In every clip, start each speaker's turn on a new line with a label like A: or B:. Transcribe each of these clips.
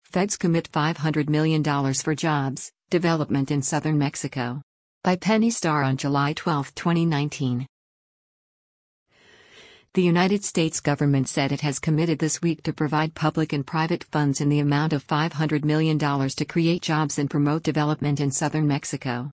A: Feds commit $500 million for jobs, development in southern Mexico. By Penny Starr on July 12, 2019. The United States government said it has committed this week to provide public and private funds in the amount of $500 million to create jobs and promote development in southern Mexico.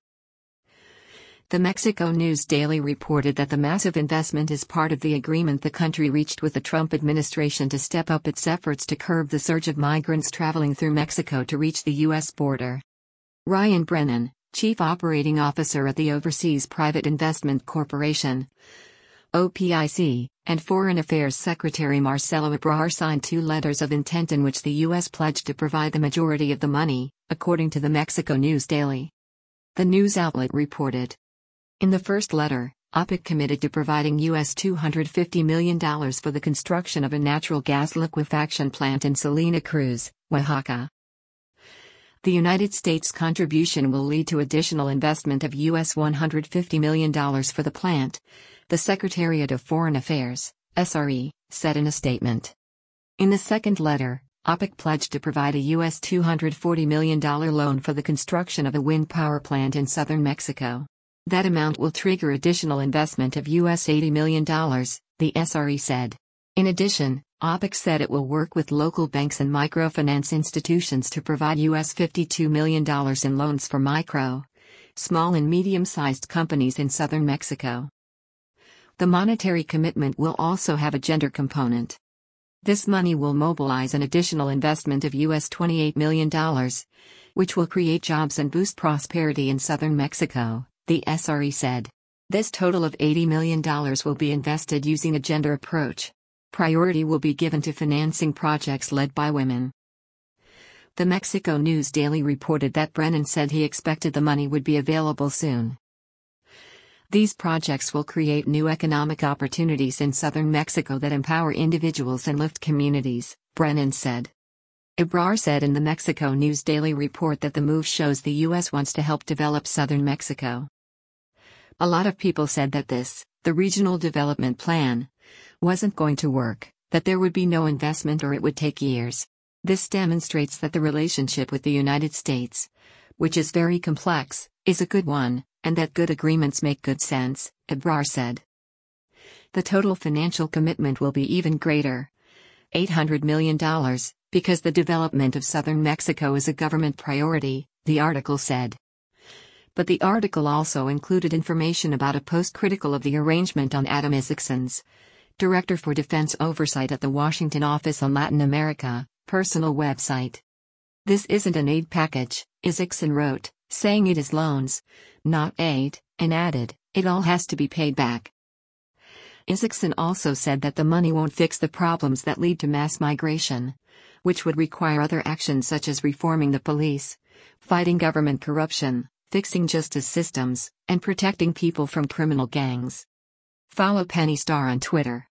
A: The Mexico News Daily reported that the massive investment is part of the agreement the country reached with the Trump administration to step up its efforts to curb the surge of migrants traveling through Mexico to reach the U.S. border. Ryan Brennan, Chief Operating Officer at the Overseas Private Investment Corporation, OPIC, and Foreign Affairs Secretary Marcelo Ebrard signed 2 letters of intent in which the U.S. pledged to provide the majority of the money, according to the Mexico News Daily. The news outlet reported. In the first letter, OPIC committed to providing U.S. $250 million for the construction of a natural gas liquefaction plant in Salina Cruz, Oaxaca. The United States contribution will lead to additional investment of U.S. $150 million for the plant, the Secretariat of Foreign Affairs, SRE, said in a statement. In the second letter, OPIC pledged to provide a U.S. $240 million loan for the construction of a wind power plant in southern Mexico. That amount will trigger additional investment of U.S. $80 million, the SRE said. In addition, OPIC said it will work with local banks and microfinance institutions to provide U.S. $52 million in loans for micro, small and medium-sized companies in southern Mexico. The monetary commitment will also have a gender component. This money will mobilize an additional investment of U.S. $28 million, which will create jobs and boost prosperity in southern Mexico, the SRE said. This total of $80 million will be invested using a gender approach. Priority will be given to financing projects led by women. The Mexico News Daily reported that Brennan said he expected the money would be available soon. These projects will create new economic opportunities in southern Mexico that empower individuals and lift communities, Brennan said. Ebrard said in the Mexico News Daily report that the move shows the U.S. wants to help develop southern Mexico. A lot of people said that the regional development plan, wasn't going to work, that there would be no investment or it would take years. This demonstrates that the relationship with the United States, which is very complex, is a good one, and that good agreements make good sense, Ebrard said. The total financial commitment will be even greater, $800 million, because the development of southern Mexico is a government priority, the article said. But the article also included information about a post critical of the arrangement on Adam Isacson's, Director for Defense Oversight at the Washington Office on Latin America, personal website. This isn't an aid package, Isaacson wrote, saying it is loans, not aid, and added, it all has to be paid back. Isaacson also said that the money won't fix the problems that lead to mass migration, which would require other actions such as reforming the police, fighting government corruption, fixing justice systems, and protecting people from criminal gangs. Follow Penny Starr on Twitter.